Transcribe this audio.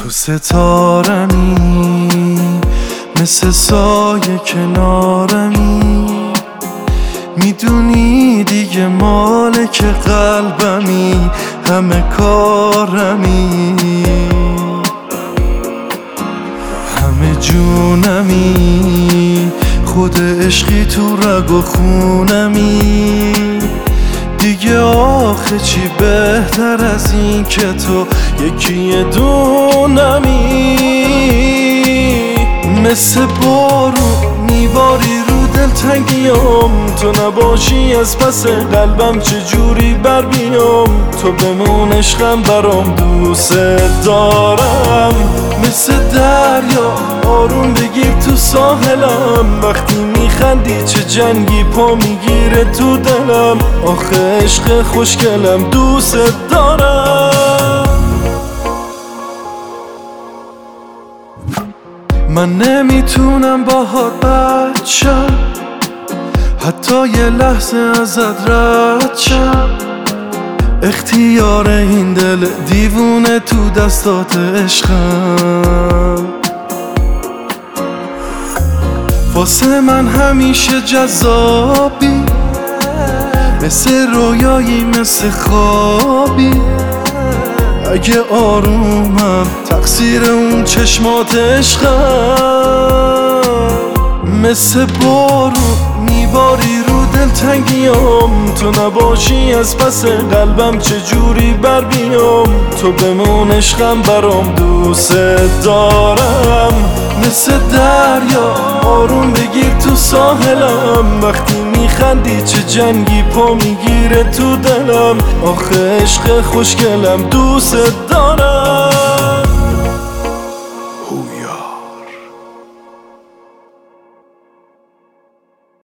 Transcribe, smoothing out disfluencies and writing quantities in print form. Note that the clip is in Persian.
تو ستارمی، مثل سایه کنارمی، میدونی دیگه مالک قلبمی، همه کارمی، همه جونمی، خود عشقی تو رگ و خونمی. دیگه آخه چی بهتر از این که تو یکی دونمی. مثل بارون میباری رو دلتنگیام، تو نباشی از پس قلبم چجوری بر بیام. تو بمون عشقم برام، دوست دارم. مثل دریا آروم بگیر تو ساحلم، وقتی میخندی چه جنگی پا میگیره تو دلم. آخه عشق خوشگلم دوست دارم. من نمیتونم باهات بد شم، حتی یه لحظه ازت رد شم. اختیار این دل دیوونه تو دستات عشقم. واسه من همیشه جذابی، مثل رویایی مثل خوابی. اگه آرومم تقصیر اون چشمات عشقم. مثل بارون میباری رو دلتنگیام، تو نباشی از پس قلبم چجوری بر بیام. تو بمون عشقم برام، دوست دارم. مثل دریا آروم بگیر تو ساحلم، وقتی میخندی چه جنگی پا میگیره تو دلم. آخه عشق خوشگلم دوست دارم.